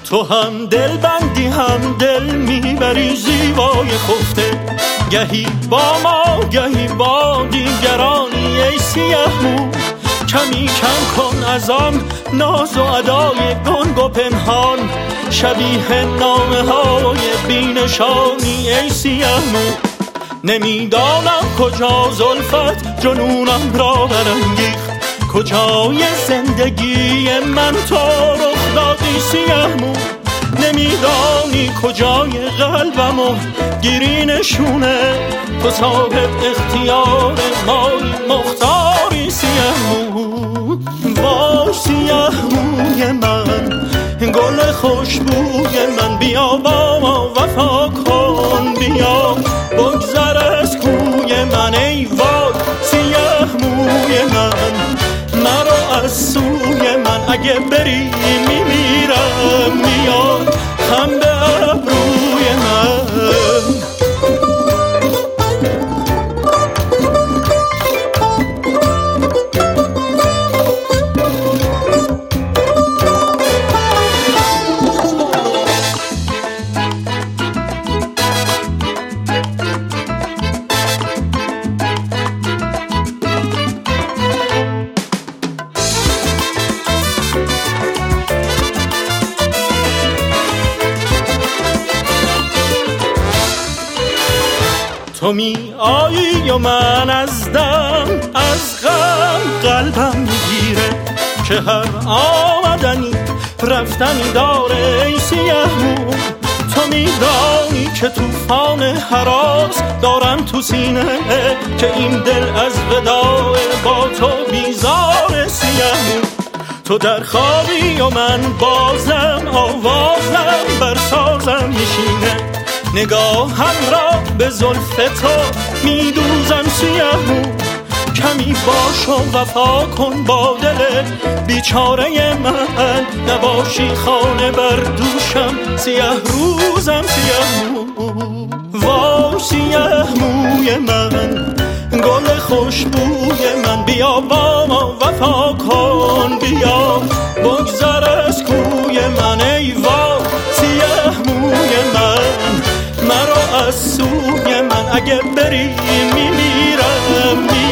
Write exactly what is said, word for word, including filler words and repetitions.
تو هم دل بندی هم دل میبری زیبای خفته، گهی با ما گهی با دیگرانی ای سیاه مو. کمی کم کن ازم ناز و ادای گنگ و پنهان، شبیه نامه های بینشانی ای سیاه مو. نمیدانم کجا زلفت جنونم را برانگیخت، کجای زندگی من تو رخ دادی سیاه مو. نمیدانی کجای قلبم و گیری نشونه، تو صاحب اختیار مایی مختاری سیاه مو. وای سیاه موی من، گل خوشبوی من، بیا با ما وفا کن، بیا بگذر از کوی من. ای وای سیاه موی من، مرا از سوی من، اگه بری میمیرم، میاد خم به ابروی من. تو می آیی و من از دم از غم قلبم میگیره، که هر آمدنی رفتنی داره ای سیاه مو. تو میدانی که توفان هراس دارم تو سینه، که این دل از وداع با تو بیزار سیاه مو. تو در خوابی و من بازم آوازم بر سازم میشینه، نگاهم را به زلف تو میدوزم سیاه مو. کمی باش و وفا کن با دل بیچاره من، نباشی خانه بر دوشم سیاه روزم سیاه مو. وای سیاه موی من، گل خوشبوی من، بیا با ما وفا کن، بیا بگذر از کوی من. ای وای سیاه موی من، مرا از سوی من، اگه بری میمیرم.